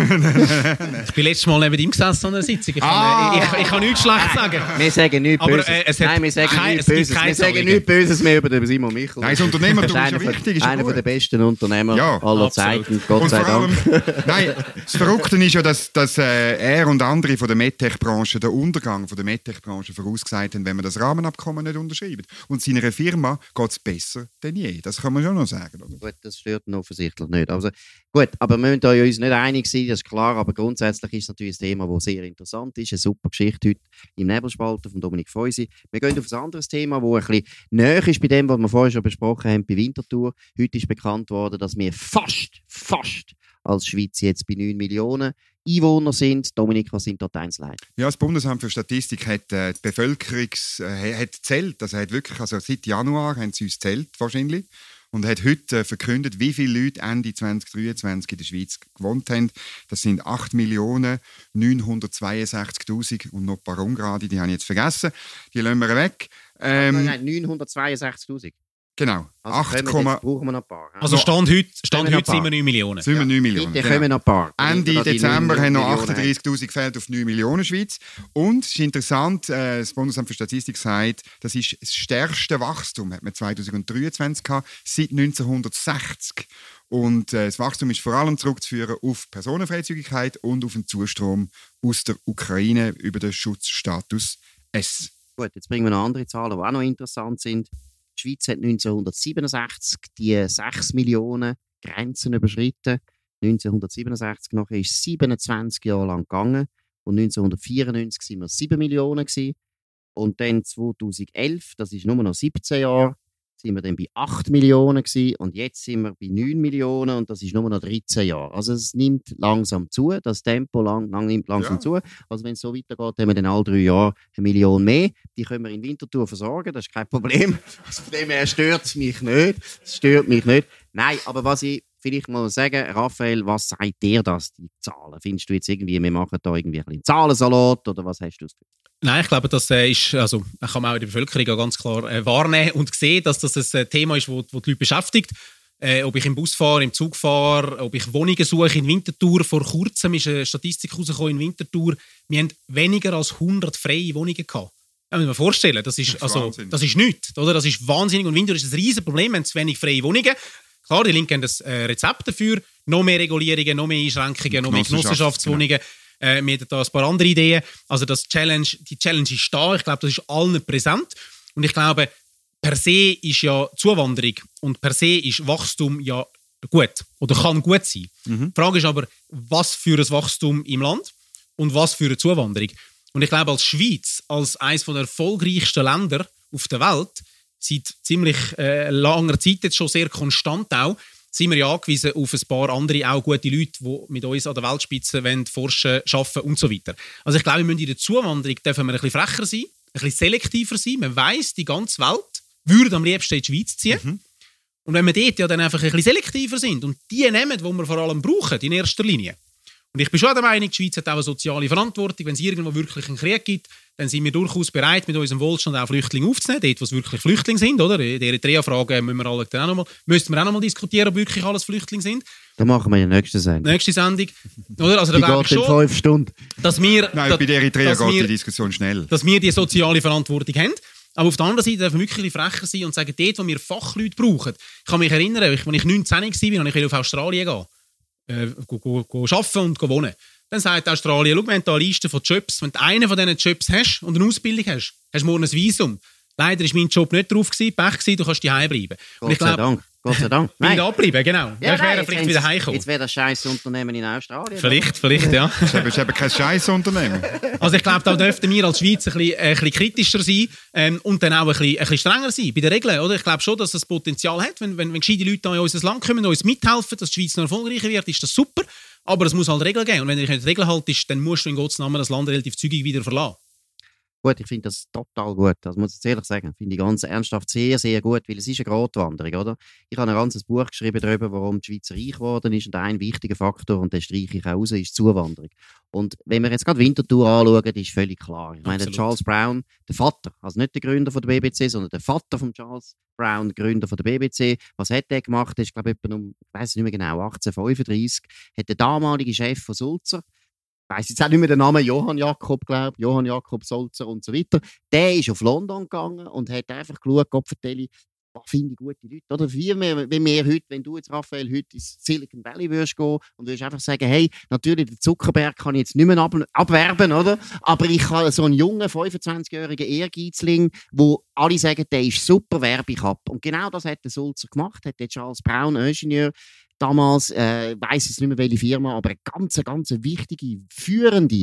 Ich bin letztes Mal neben ihm gesessen an einer Sitzung. Ich kann, ah, äh, ich, ich kann nichts schlecht sagen. Wir sagen nichts Böses. Aber, äh, es Nein, wir sagen kein, nichts Böses. Wir sagen nichts Böses mehr über den Simon Michel. Nein, das Unternehmertum ist, ist ja wichtig. Ist einer der besten Unternehmer ja, aller absolut. Zeiten, Gott und sei allem, Dank. Nein, das Verrückte ist ja, dass, dass äh, er und andere von der MedTech-Branche den Untergang von der MedTech-Branche vorausgesagt haben, wenn man das Rahmenabkommen nicht unterschreibt. Und seiner Firma geht es besser denn je. Das kann man schon noch sagen. Oder? Gut, das stört ihn offensichtlich nicht. Also, gut, aber wir müssen uns nicht einig sein, das ist klar, aber grundsätzlich ist es natürlich ein Thema, das sehr interessant ist. Eine super Geschichte heute im Nebelspalter von Dominik Feusi. Wir gehen auf ein anderes Thema, das ein bisschen näher ist bei dem, was wir vorher schon besprochen haben, bei Winterthur. Heute ist bekannt worden, dass wir fast, fast als Schweiz jetzt bei neun Millionen Einwohner sind. Dominik, was sind dort die Einzelheiten? Ja, das Bundesamt für Statistik hat äh, die Bevölkerungs äh, hat zählt, also hat wirklich, also seit Januar haben sie uns zählt wahrscheinlich und hat heute äh, verkündet, wie viele Leute Ende zwanzig dreiundzwanzig in der Schweiz gewohnt haben. Das sind acht Millionen neunhundertzweiundsechzigtausend und noch ein paar Ungerade, die habe ich jetzt vergessen. Die lassen wir weg. Ähm, nein, nein, neunhundertzweiundsechzigtausend. Genau. Also acht, jetzt brauchen wir noch ein paar. Also Stand heute, Stand heute sind wir neun Millionen. Sind wir neun Millionen. Bitte kommen noch ein paar. Ende Dezember haben noch achtunddreißigtausend gefällt auf neun Millionen Schweiz. Und es ist interessant, äh, das Bundesamt für Statistik sagt, das ist das stärkste Wachstum, hat man zwanzig dreiundzwanzig gehabt, seit neunzehnhundertsechzig. Und äh, das Wachstum ist vor allem zurückzuführen auf Personenfreizügigkeit und auf den Zustrom aus der Ukraine über den Schutzstatus S. Gut, jetzt bringen wir noch andere Zahlen, die auch noch interessant sind. Die Schweiz hat neunzehnhundertsiebenundsechzig die sechs Millionen Grenzen überschritten. neunzehnhundertsiebenundsechzig nachher ist es siebenundzwanzig Jahre lang gegangen. Und neunzehnhundertvierundneunzig waren wir sieben Millionen. Gewesen. Und dann zweitausendelf, das ist nur noch siebzehn Jahre, sind wir dann bei acht Millionen gewesen. Und jetzt sind wir bei neun Millionen und das ist nur noch dreizehn Jahre. Also es nimmt langsam zu, das Tempo lang, lang nimmt langsam ja. zu. Also wenn es so weitergeht, haben wir dann alle drei Jahre eine Million mehr. Die können wir in Winterthur versorgen, das ist kein Problem. Also von dem her stört es mich nicht. Es stört mich nicht. Nein, aber was ich vielleicht mal sagen, Raphael, was sagt dir das, die Zahlen? Findest du jetzt irgendwie, wir machen da irgendwie ein bisschen Zahlensalat oder was hast du das Gefühl? Nein, ich glaube, das äh, ist, also, kann man auch in der Bevölkerung auch ganz klar äh, wahrnehmen und sehen, dass das ein äh, Thema ist, das die Leute beschäftigt. Äh, ob ich im Bus fahre, im Zug fahre, ob ich Wohnungen suche in Winterthur. Vor kurzem ist eine Statistik rausgekommen in Winterthur. Wir haben weniger als hundert freie Wohnungen gehabt. Ja, muss man vorstellen, das ist, das ist, also, das ist nichts. Oder? Das ist wahnsinnig. Und Winterthur ist ein riesen Problem, wir haben zu wenig freie Wohnungen. Klar, die Linken haben das äh, Rezept dafür. Noch mehr Regulierungen, noch mehr Einschränkungen, noch mehr Genossenschaftswohnungen. Genau. Äh, wir haben da ein paar andere Ideen. Also das Challenge, die Challenge ist da. Ich glaube, das ist allen präsent. Und ich glaube, per se ist ja Zuwanderung und per se ist Wachstum ja gut oder kann gut sein. Mhm. Die Frage ist aber, was für ein Wachstum im Land und was für eine Zuwanderung. Und ich glaube, als Schweiz, als eines der erfolgreichsten Länder auf der Welt, seit ziemlich äh, langer Zeit jetzt schon sehr konstant auch, sind wir ja angewiesen auf ein paar andere, auch gute Leute, die mit uns an der Weltspitze wollen, forschen, arbeiten und so weiter. Also ich glaube, wir müssen in der Zuwanderung dürfen wir ein bisschen frecher sein, ein bisschen selektiver sein. Man weiss, die ganze Welt würde am liebsten in die Schweiz ziehen. Mhm. Und wenn wir dort ja dann einfach ein bisschen selektiver sind und die nehmen, die wir vor allem brauchen, in erster Linie, Und ich bin schon der Meinung, die Schweiz hat auch eine soziale Verantwortung. Wenn es irgendwo wirklich einen Krieg gibt, dann sind wir durchaus bereit, mit unserem Wohlstand auch Flüchtlinge aufzunehmen, dort, wo es wirklich Flüchtlinge sind. Oder? Die Eritrea-Frage müssen wir alle dann auch noch mal, müssten wir auch noch mal diskutieren, ob wirklich alles Flüchtlinge sind. Dann machen wir in der nächsten Sendung. Nächste Sendung. Oder? Also, da die glaube ich geht in schon, fünf Stunden. dass wir, Nein, da, bei der Eritrea geht wir, die Diskussion schnell. Dass wir die soziale Verantwortung haben. Aber auf der anderen Seite dürfen wir wirklich frecher sein und sagen, dort, wo wir Fachleute brauchen. Ich kann mich erinnern, als ich neunzehn war und ich auf Australien gehen, äh, go, go, go arbeiten und go wohnen. Dann sagt Australien, schau, wir haben hier eine Liste von Jobs. Wenn du einen von diesen Jobs hast und eine Ausbildung hast, hast du morgen ein Visum. Leider war mein Job nicht drauf, Pech gewesen, du kannst daheim bleiben. Gott sei Dank. Gott sei Dank. Nein. Wieder abbleiben, genau. Ja, ich wäre vielleicht wieder heimgekommen. Jetzt wäre das scheiß Unternehmen in Australien. Vielleicht, vielleicht, ja. Das ist eben kein scheiß Unternehmen. Also ich glaube, da dürften wir als Schweiz ein bisschen, äh, ein bisschen kritischer sein ähm, und dann auch ein bisschen, ein bisschen strenger sein bei den Regeln. Oder? Ich glaube schon, dass das Potenzial hat. Wenn, wenn, wenn gescheite Leute in unser Land kommen und uns mithelfen, dass die Schweiz noch erfolgreicher wird, ist das super. Aber es muss halt Regeln geben. Und wenn du dich nicht Regeln haltest, dann musst du in Gottes Namen das Land relativ zügig wieder verlassen. Gut, ich finde das total gut. Das muss ich ehrlich sagen. Finde ich ganz ernsthaft sehr, sehr gut, weil es ist eine Gratwanderung, oder? Ich habe ein ganzes Buch geschrieben darüber, warum die Schweiz reich geworden ist und ein wichtiger Faktor, und den streiche ich auch raus, ist die Zuwanderung. Und wenn wir jetzt gerade Winterthur anschauen, ist völlig klar. Ich meine, der Charles Brown, der Vater, also nicht der Gründer von der B B C, sondern der Vater von Charles Brown, der Gründer von der B B C, was hat der gemacht? Das ist, glaube ich, etwa um, ich weiss nicht mehr genau, achtzehnhundertfünfunddreissig, hat der damalige Chef von Sulzer, ich weiss jetzt auch nicht mehr den Namen, Johann Jakob, glaube ich, Johann Jakob Sulzer und so weiter. Der ist auf London gegangen und hat einfach geschaut, Gott vertelle, was finde ich gute Leute. Oder wie wir, wie wir heute, wenn du jetzt, Raphael, heute ins Silicon Valley würdest gehen und würdest einfach sagen, hey, natürlich, den Zuckerberg kann ich jetzt nicht mehr ab abwerben, oder? Aber ich habe so einen jungen, fünfundzwanzigjährigen Ehrgeizling, wo alle sagen, der ist super, werbe ich ab. Und genau das hat der Sulzer gemacht, hat der Charles Brown, Ingenieur, damals, äh, weiss jetzt nicht mehr welche Firma, aber eine ganz, ganz wichtige, führende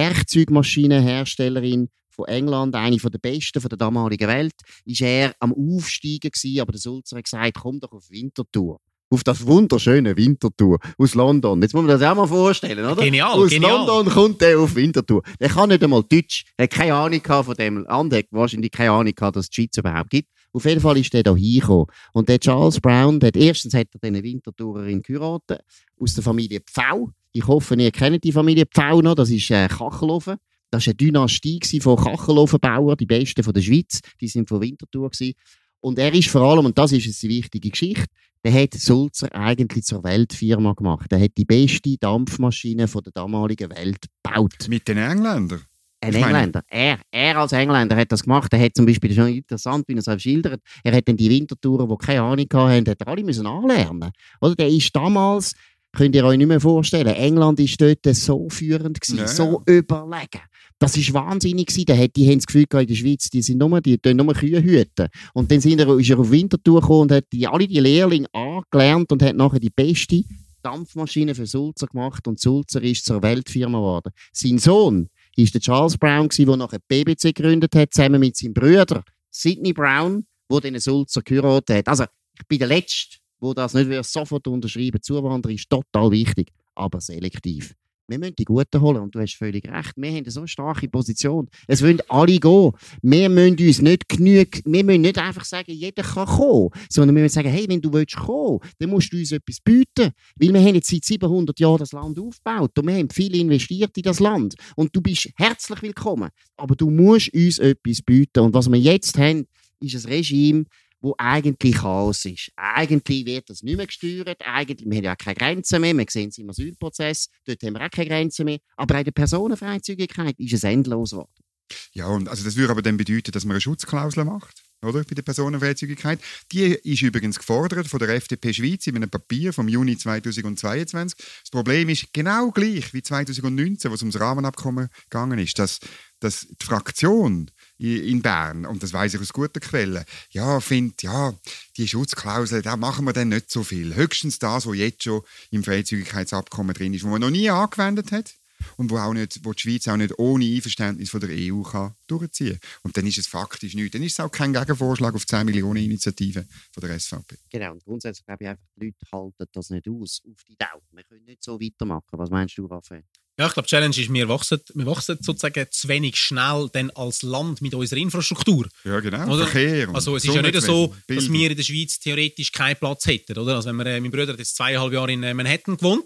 Werkzeugmaschinenherstellerin von England, eine der besten von der damaligen Welt, ist er am Aufsteigen gewesen, aber der Sulzer hat gesagt, komm doch auf Winterthur. Auf das wunderschöne Winterthur aus London. Jetzt muss man das auch mal vorstellen, oder? Genial, aus genial. London kommt er auf Winterthur. Der kann nicht einmal Deutsch, er hat keine Ahnung von dem Land, hat wahrscheinlich keine Ahnung gehabt, dass es die Schweiz überhaupt gibt. Auf jeden Fall ist der da hingekommen. Und der Charles Brown, der hat, erstens hat er diese Winterthurerin geheiratet, aus der Familie Pfau. Ich hoffe, ihr kennt die Familie Pfau noch, das ist äh, Kachelofen. Das war eine Dynastie von Kachelofenbauern, die besten von der Schweiz. Die sind von Winterthur gewesen. Und er ist vor allem, und das ist jetzt die wichtige Geschichte, der hat Sulzer eigentlich zur Weltfirma gemacht. Er hat die beste Dampfmaschine von der damaligen Welt gebaut. Mit den Engländern? Ein Engländer. Er, er als Engländer hat das gemacht. Er hat zum Beispiel, das ist schon interessant, wie er es schildert, er hat dann die Wintertouren, die keine Ahnung hatten, hat er alle müssen anlernen. Oder der ist damals, könnt ihr euch nicht mehr vorstellen, England war dort so führend gewesen, ja. so überlegen. Das war wahnsinnig gewesen. Da hat, die haben das Gefühl gehabt, in der Schweiz, die sind nur, die tun nur Kühe hüten. Und dann sind er, ist er auf Winterthur gekommen und hat die, alle die Lehrlinge angelernt und hat nachher die beste Dampfmaschine für Sulzer gemacht und Sulzer ist zur Weltfirma geworden. Sein Sohn war der Charles Brown, der nachher die B B C gegründet hat, zusammen mit seinem Bruder Sidney Brown, der den Sulzer geheiratet hat. Also, ich bin der Letzte, der das nicht sofort unterschreiben will. Zuwanderung ist total wichtig, aber selektiv. Wir müssen die Guten holen und du hast völlig recht. Wir haben so eine starke Position. Es wollen alle gehen. Wir müssen uns nicht genug, wir müssen nicht einfach sagen, jeder kann kommen, sondern wir müssen sagen, hey, wenn du willst kommen, dann musst du uns etwas bieten. Weil wir haben jetzt seit siebenhundert Jahren das Land aufgebaut und wir haben viel investiert in das Land. Und du bist herzlich willkommen. Aber du musst uns etwas bieten. Und was wir jetzt haben, ist ein Regime, wo eigentlich Chaos ist. Eigentlich wird das nicht mehr gesteuert. Eigentlich, wir haben ja keine Grenzen mehr. Wir sehen es im Asylprozess. Dort haben wir auch keine Grenzen mehr. Aber bei der Personenfreizügigkeit ist es endlos geworden. Ja, und also das würde aber dann bedeuten, dass man eine Schutzklausel macht, oder? Bei der Personenfreizügigkeit. Die ist übrigens gefordert von der F D P Schweiz in einem Papier vom Juni zweitausendzweiundzwanzig. Das Problem ist genau gleich wie zweitausendneunzehn, wo es ums Rahmenabkommen gegangen ist, dass, dass die Fraktion in Bern, und das weiss ich aus guter Quelle, ja, findet, ja, die Schutzklausel, da machen wir dann nicht so viel. Höchstens das, was jetzt schon im Freizügigkeitsabkommen drin ist, wo man noch nie angewendet hat und wo, auch nicht, wo die Schweiz auch nicht ohne Einverständnis von der E U kann durchziehen kann. Und dann ist es faktisch nichts. Dann ist es auch kein Gegenvorschlag auf zehn Millionen Initiativen von der S V P. Genau, und grundsätzlich glaube ich einfach, die Leute halten das nicht aus, auf die Dauer. Wir können nicht so weitermachen. Was meinst du, Raphael? Ja, ich glaube, die Challenge ist, wir wachsen, wir wachsen sozusagen zu wenig schnell denn als Land mit unserer Infrastruktur. Ja, genau. Oder? Verkehr. Also es ist ja nicht so, dass wir in der Schweiz theoretisch keinen Platz hätten. Oder? Also wenn wir, äh, mein Bruder hat jetzt zweieinhalb Jahre in äh, Manhattan gewohnt.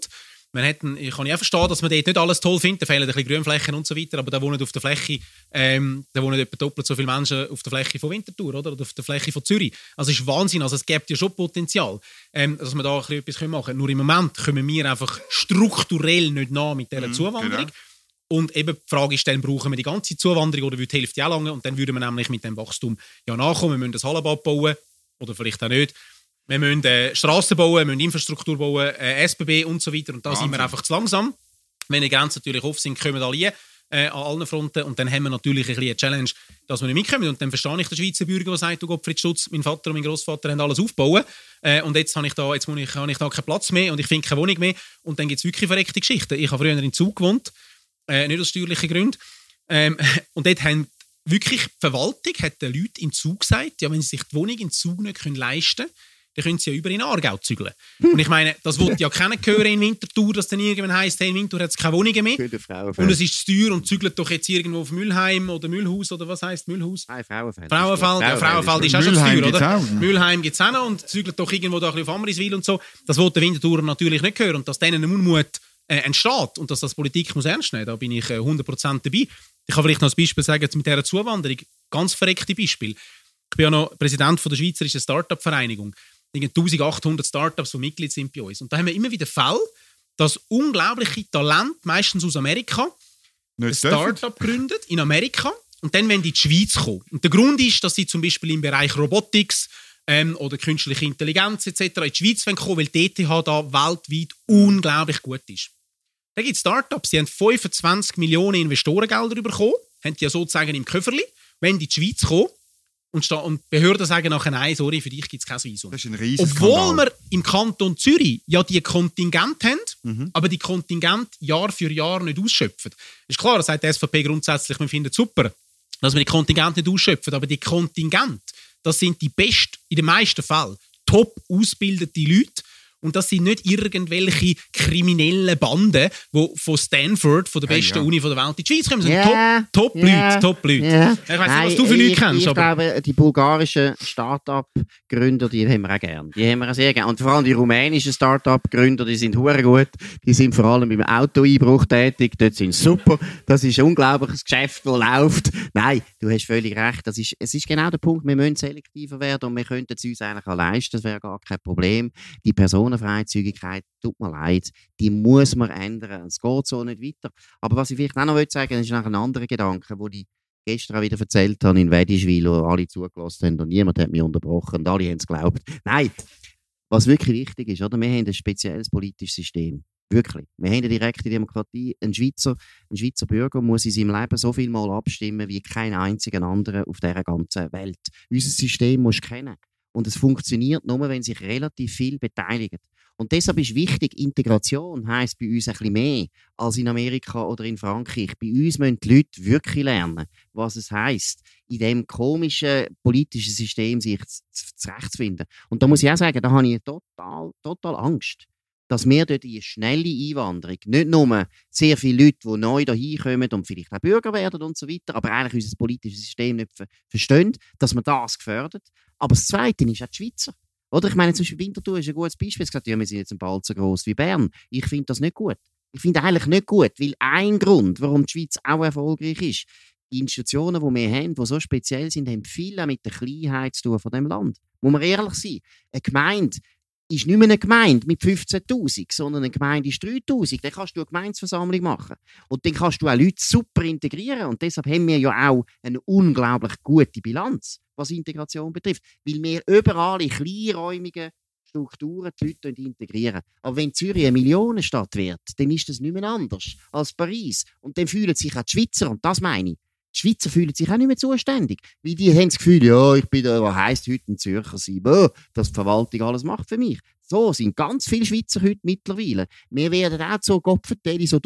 Man hat einen, ich kann ja verstehen, dass man dort nicht alles toll findet, da fehlen ein bisschen Grünflächen und so weiter, aber da wohnen auf der Fläche, ähm, da wohnen etwa doppelt so viele Menschen auf der Fläche von Winterthur, oder? Oder auf der Fläche von Zürich. Also es ist Wahnsinn, also es gibt ja schon Potenzial, ähm, dass wir da ein bisschen etwas machen können. Nur im Moment kommen wir einfach strukturell nicht nach mit dieser mhm, Zuwanderung. Genau. Und eben die Frage ist, dann brauchen wir die ganze Zuwanderung oder würde die Hälfte auch lange und dann würden wir nämlich mit dem Wachstum ja nachkommen. Wir müssen das Hallenbad bauen oder vielleicht auch nicht. Wir müssen äh, Strassen bauen, wir müssen Infrastruktur bauen, äh, S B B und so weiter. Und da Wahnsinn. Sind wir einfach zu langsam. Wenn die Grenzen natürlich offen sind, kommen alle äh, an allen Fronten. Und dann haben wir natürlich ein bisschen eine Challenge, dass wir nicht mitkommen. Und dann verstehe ich den Schweizer Bürger, der sagt, du Gottfried Stutz, mein Vater und mein Großvater haben alles aufgebaut. Äh, und jetzt habe ich da, jetzt muss ich, habe ich da keinen Platz mehr und ich finde keine Wohnung mehr. Und dann gibt es wirklich verreckte Geschichten. Ich habe früher in Zug gewohnt, äh, nicht aus steuerlichen Gründen. Ähm, und dort haben wirklich die Verwaltung hat den Leuten in Zug gesagt, ja, wenn sie sich die Wohnung in Zug nicht leisten können, dann können sie ja über in Aargau zügeln. Und ich meine, das wollte ja keiner hören in Winterthur, dass dann irgendwann heisst, hey, in Winterthur hat es keine Wohnungen mehr. Und es ist zu teuer und zügelt doch jetzt irgendwo auf Mülheim oder Mühlhaus oder was heisst Mühlhaus? Nein, Frauenfeld. Frauenfeld, ja, Frauenfeld ist auch schon zu teuer, oder? Mülheim gibt es auch noch und zügelt doch irgendwo da ein bisschen auf Amriswil und so. Das wollte der Winterthur natürlich nicht hören. Und dass denen ein Unmut äh, entsteht und dass das Politik muss ernst nehmen, da bin ich äh, hundert Prozent dabei. Ich kann vielleicht noch ein Beispiel sagen mit dieser Zuwanderung. Ganz verreckte Beispiel. Ich bin ja noch Präsident von der Schweizerischen Start-up-Vereinigung. eintausendachthundert Startups, die Mitglied sind bei uns. Und da haben wir immer wieder Fälle, dass unglaubliche Talente, meistens aus Amerika, ein Startup gründet in Amerika und dann wollen die in die Schweiz kommen. Und der Grund ist, dass sie zum Beispiel im Bereich Robotics ähm, oder künstliche Intelligenz et cetera in die Schweiz kommen wollen, weil die E T H da weltweit unglaublich gut ist. Da gibt es Startups, die haben fünfundzwanzig Millionen Investorengelder bekommen, haben die ja sozusagen im Köfferli, wenn die in die Schweiz kommen. Und, und die Behörden sagen nachher, nein, sorry, für dich gibt es kein Visum. Das ist ein riesen Obwohl wir im Kanton Zürich ja die Kontingente haben, mhm. aber die Kontingente Jahr für Jahr nicht ausschöpfen. Ist klar, das sagt die S V P grundsätzlich, wir finden es super, dass wir die Kontingente nicht ausschöpfen, aber die Kontingente, das sind die besten, in den meisten Fällen, top ausgebildete Leute. Und das sind nicht irgendwelche kriminellen Banden, die von Stanford, von der besten hey, ja. Uni der Welt, in die Schweiz kommen. Das yeah, sind Top-Leute, yeah, Top Top yeah. Ich weiss nicht, was du für Leute ich, kennst. Ich aber glaube, die bulgarischen Start-up-Gründer, die haben wir auch gerne. Die haben wir auch sehr gerne. Und vor allem die rumänischen Start-up-Gründer, die sind hure gut. Die sind vor allem beim Autoeinbruch tätig. Dort sind super. Das ist ein unglaubliches Geschäft, das läuft. Nein, du hast völlig recht. Das ist, es ist genau der Punkt, wir müssen selektiver werden und wir könnten es uns eigentlich auch leisten. Das wäre gar kein Problem. Die Personenfreizügigkeit, tut mir leid, die muss man ändern. Es geht so nicht weiter. Aber was ich vielleicht auch noch sagen will, ist noch ein anderer Gedanke, den ich gestern auch wieder erzählt habe in Wedischwil, wo alle zugelassen haben und niemand hat mich unterbrochen und alle haben es geglaubt. Nein, was wirklich wichtig ist, oder? Wir haben ein spezielles politisches System. Wirklich. Wir haben eine direkte Demokratie. Ein Schweizer, ein Schweizer Bürger muss in seinem Leben so viel Mal abstimmen wie kein einziger anderer auf dieser ganzen Welt. Unser System musst du kennen. Und es funktioniert nur, wenn sich relativ viel beteiligen. Und deshalb ist wichtig, Integration heisst bei uns ein bisschen mehr als in Amerika oder in Frankreich. Bei uns müssen die Leute wirklich lernen, was es heisst, in diesem komischen politischen System sich zurechtzufinden. Und da muss ich auch sagen, da habe ich total, total Angst, dass wir durch die schnelle Einwanderung nicht nur sehr viele Leute, die neu hierher kommen und vielleicht auch Bürger werden und so weiter, aber eigentlich unser politisches System nicht ver- verstehen, dass man das gefördert. Aber das Zweite ist auch die Schweizer. Oder? Ich meine, zum Beispiel Winterthur ist ein gutes Beispiel. Es gesagt, ja, wir sind jetzt bald so gross wie Bern. Ich finde das nicht gut. Ich finde eigentlich nicht gut, weil ein Grund, warum die Schweiz auch erfolgreich ist, die Institutionen, die wir haben, die so speziell sind, haben viel mit der Kleinheit zu tun von diesem Land. Muss man ehrlich sein. Eine Gemeinde ist nicht mehr eine Gemeinde mit fünfzehntausend, sondern eine Gemeinde ist dreitausend. Dann kannst du eine Gemeindeversammlung machen. Und dann kannst du auch Leute super integrieren. Und deshalb haben wir ja auch eine unglaublich gute Bilanz, was Integration betrifft. Weil wir überall in kleinräumigen Strukturen die Leute integrieren. Aber wenn Zürich eine Millionenstadt wird, dann ist das nicht mehr anders als Paris. Und dann fühlen sich auch die Schweizer, und das meine ich, die Schweizer fühlen sich auch nicht mehr zuständig. Weil die haben das Gefühl, ja, ich bin da, was heisst heute ein Zürcher sein, Bö, dass die Verwaltung alles macht für mich. So sind ganz viele Schweizer heute mittlerweile. Wir werden auch so Gottverteile, so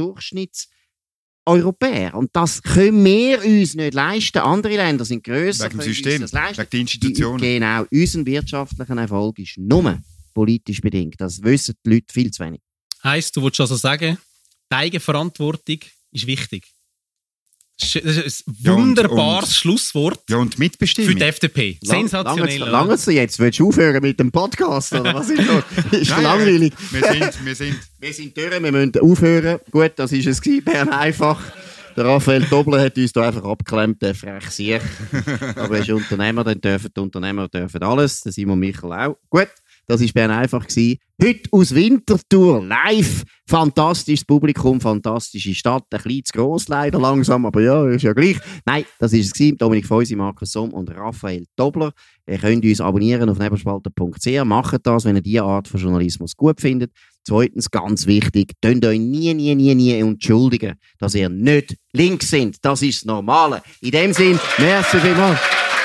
Durchschnittseuropäer. Und das können wir uns nicht leisten. Andere Länder sind grösser. Wegen dem System, wegen der Institutionen. Genau. Unser wirtschaftlicher Erfolg ist nur politisch bedingt. Das wissen die Leute viel zu wenig. Heisst, du willst also sagen, die Eigenverantwortung ist wichtig? Das ist ein wunderbares Ja, und, und, Schlusswort ja, und Mitbestimmung. für die F D P. Sensationell. Lange, lange du jetzt? Willst du aufhören mit dem Podcast? Oder was ist das? Ist Nein, langweilig. Wir sind, wir sind. Wir sind durch, wir müssen aufhören. Gut, das war es gewesen. Bern einfach. Der Raphael Tobler hat uns da einfach abgeklemmt, der frech Sieg. Aber er ist Unternehmer, dann dürfen die Unternehmer dürfen alles. Der Simon Michel auch. Gut, das war Bern einfach gewesen. Heute aus Winterthur, live. Fantastisches Publikum, fantastische Stadt. Ein bisschen zu gross leider langsam, aber ja, ist ja gleich. Nein, das war es gewesen. Dominik Feusi, Markus Somm und Raphael Tobler. Ihr könnt uns abonnieren auf nebelspalter punkt c h. Macht das, wenn ihr diese Art von Journalismus gut findet. Zweitens, ganz wichtig, könnt euch nie, nie, nie, nie entschuldigen, dass ihr nicht links sind. Das ist das Normale. In dem Sinn, merci vielmals.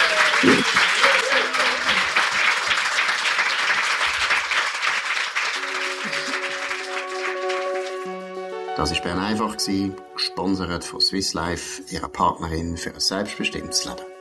Das war Bern einfach, gesponsert von Swiss Life, ihrer Partnerin für ein selbstbestimmtes Leben.